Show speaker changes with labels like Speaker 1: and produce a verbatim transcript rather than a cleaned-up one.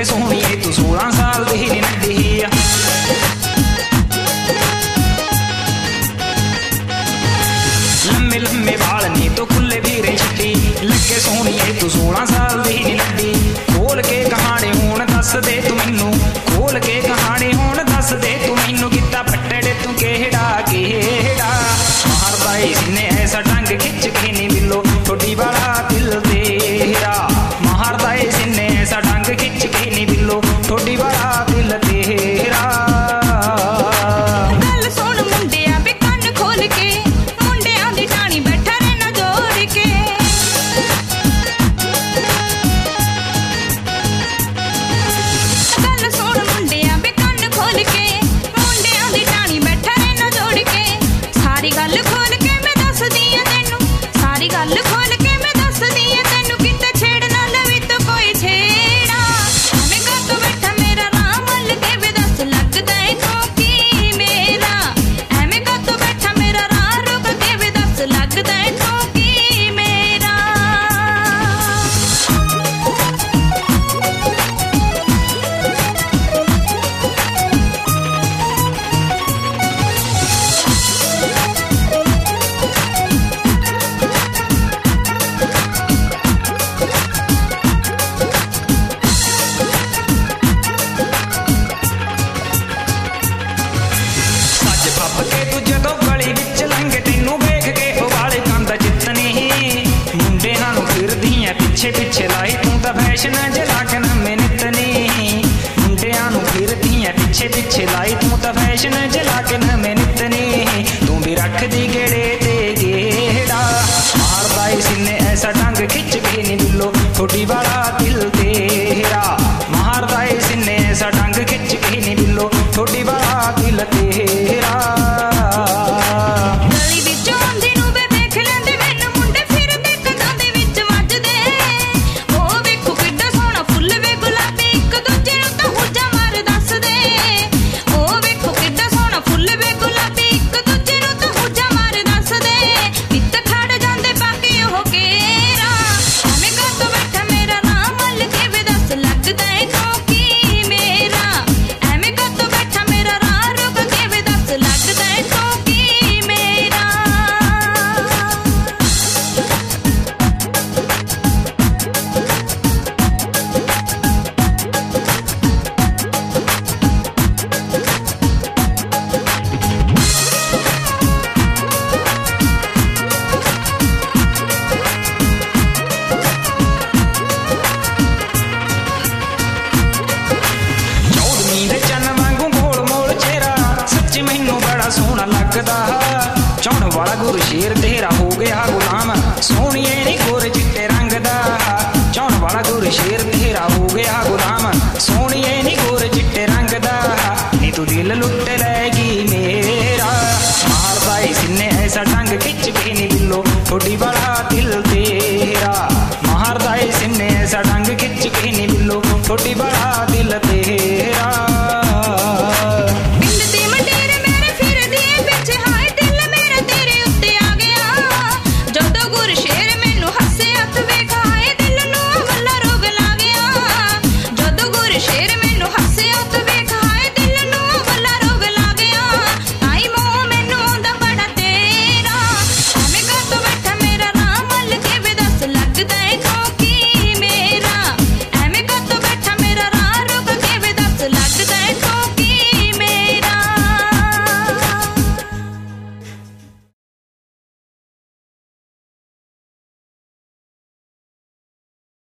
Speaker 1: लगे सोहणीए तू सोलह साल दी नी नड्डी आ। लम्मे लम्मे बाल नी तो खुले भीरे चिट्टी लगे सोहणीए तू सोलह साल दी नी नड्डी। खोल के कहानी हुण दस दे तू मैनू, खोल के कहानी हुण दस दे तू मैनू, किता पट्टड़े तू केड़ा केड़ा। मारदा ए सीने ऐसा डंग खिच के नी बिल्लो ठोडी वाला दिल तेरा। मारदा ए सीने ऐसा डंग खिच के नी बिल्लो ठोडी वाला दिल तेरा।
Speaker 2: गल सुन मुंडिया वे कन्न खोल के, मुंडिया दी टाणी बैठा रहना जोड़ के। गल सुन मुंडिया वे कन्न खोल के, मुंडिया दी टाणी बैठा रहना जोड़ के। सारी गल खोल के मैं दस दिया तेनू, सारी गल खोल के मैं दस दिया तेनू, किते छेड़ ना लवी तो कोई छेड़ा। मैं कद बैठा मेरा राम मल के वे दस लगदा है कोकी मेरा। एवें कद बैठा मेरा राह रुक के वे दस लगदा है कोकी मेरा।
Speaker 1: सच फप के तू जदों गली विच लंघे तैनू वेख के उबाले कंद जितनी। मुंडियां नूं फिरदी ऐ पिछे पिछे लाई तू तां फैशन जला के नवें नितनी। मुंडियां नूं फिरदी ऐ पिछे पिछे लाई तू तां फैशन जला के नवें नितनी। तू भी रखदी गेड़े ते गेड़ा। मारदा ए सीने ऐसा डंग खिच के नी बिल्लो ठोडी वाला दिल तेरा। मारदा ए सीने ऐसा डंग खिच के नी बिल्लो ठोडी वाला दिल तेरा।
Speaker 2: गली विचों आंदी नूं वे वेख लैंदे मैनू मुंडे फिरदे कंधां दे विच वजदे। ओ वेखो किड्डा सोहणा फुੱਲ वे गुलाबी इक दूजे नूं तां हुज्जा मार दसदे। ओ वेखो किड्डा सोहणा फुੱਲ वे गुलाबी इक दूजे नूं तां हुज्जा मार दसदे। नित खड़ जांदे बाकी ओह केरा। एवें कद बैठा मेरा राम मल के वे दस लगदा है कोकी मेरा। एवें कद बैठा मेरा राह रुक के वे दस लगदा है कोकी मेरा।
Speaker 1: चौदवीं दे चन्न वांगू गोल मोल चेहरा सच्ची मैनू बड़ा सोहना लगदा। चौण वाला गुर शेर तेरा हो गया गुलाम सोहणीए नी गोरे चिट्टे रंग दा। चौण वाला गुर शेर तेरा हो गया गुलाम सोहणीए नी गोरे चिट्टे रंग दा। नी तू दिल लुट लैगी मेरा। मारदा ए सीने ऐसा डंग खिच के नी बिल्लो ठोडी वाला दिल तेरा। मारदा ए सीने ऐसा डंग खिच के नी बिल्लो ठोडी वाला दिल तेरा।